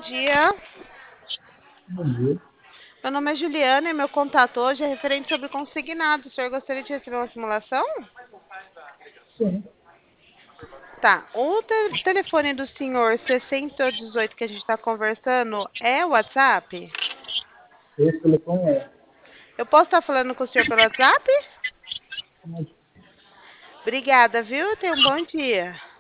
dia. Bom dia. Meu nome é Juliana e meu contato hoje é referente sobre consignado. O senhor gostaria de receber uma simulação? Sim, Tá. O telefone do senhor 6018 que a gente está conversando é o WhatsApp? esse telefone é. Eu posso estar falando com o senhor pelo WhatsApp? Mas Obrigada, viu? Tenha um bom dia.